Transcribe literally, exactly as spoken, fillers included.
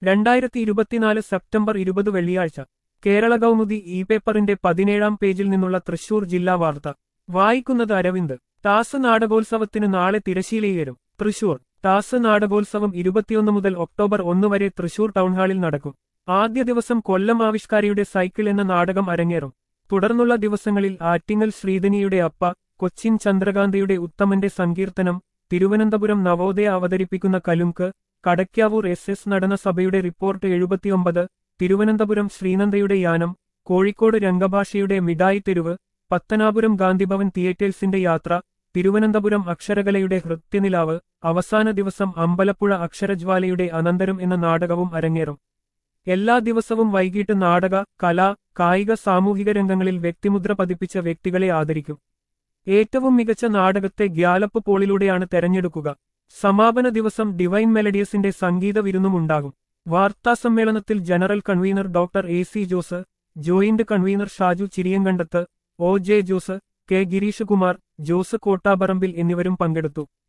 രണ്ടായിരത്തി ഇരുപത്തിനാല് സെപ്റ്റംബർ ഇരുപത് വെള്ളിയാഴ്ച കേരള കൗമുദി ഇ പേപ്പറിന്റെ പതിനേഴാം പേജിൽ നിന്നുള്ള തൃശൂർ ജില്ലാ വാർത്ത വായിക്കുന്നത് അരവിന്ദ്. ടാസ് നാടകോത്സവത്തിന് നാളെ തിരശ്ശീലയുയരും. തൃശൂർ ടാസ് നാടകോത്സവം ഇരുപത്തിയൊന്ന് മുതൽ ഒക്ടോബർ ഒന്ന് വരെ തൃശൂർ ടൗൺഹാളിൽ നടക്കും. ആദ്യ ദിവസം കൊല്ലം ആവിഷ്കാരിയുടെ സൈക്കിൾ എന്ന നാടകം അരങ്ങേറും. തുടർന്നുള്ള ദിവസങ്ങളിൽ ആറ്റിങ്ങൽ ശ്രീധനിയുടെ അപ്പ, കൊച്ചിൻ ചന്ദ്രകാന്തയുടെ ഉത്തമന്റെ സങ്കീർത്തനം, തിരുവനന്തപുരം നവോദയ അവതരിപ്പിക്കുന്ന കലുങ്ക്, കടയ്ക്കാവൂർ എസ് എസ് നടനസഭയുടെ റിപ്പോർട്ട് എഴുപത്തിയൊമ്പത്, തിരുവനന്തപുരം ശ്രീനന്ദയുടെ യാനം, കോഴിക്കോട് രംഗഭാഷയുടെ മിഠായി തെരുവ്, പത്തനാപുരം ഗാന്ധിഭവൻ തിയേറ്റേഴ്സിന്റെ യാത്ര, തിരുവനന്തപുരം അക്ഷരകലയുടെ ഹൃത്യനിലാവ്, അവസാന ദിവസം അമ്പലപ്പുഴ അക്ഷരജ്വാലയുടെ അനന്തരം എന്ന നാടകവും അരങ്ങേറും. എല്ലാ ദിവസവും വൈകിട്ട് നാടക, കലാ, കായിക, സാമൂഹിക രംഗങ്ങളിൽ വ്യക്തിമുദ്ര പതിപ്പിച്ച വ്യക്തികളെ ആദരിക്കും. ഏറ്റവും മികച്ച നാടകത്തെ ഗ്യാലപ്പ് പോളിലൂടെയാണ് തെരഞ്ഞെടുക്കുക. സമാപന ദിവസം ഡിവൈൻ മെലഡിയസിന്റെ സംഗീത വിരുന്നുമുണ്ടാകും. വാർത്താസമ്മേളനത്തിൽ general convener doctor A C Jose, joint convener Shaju Chiriyankandath, O J Jose, K Girish Kumar, Jose Kottaparambil എന്നിവരും പങ്കെടുത്തു.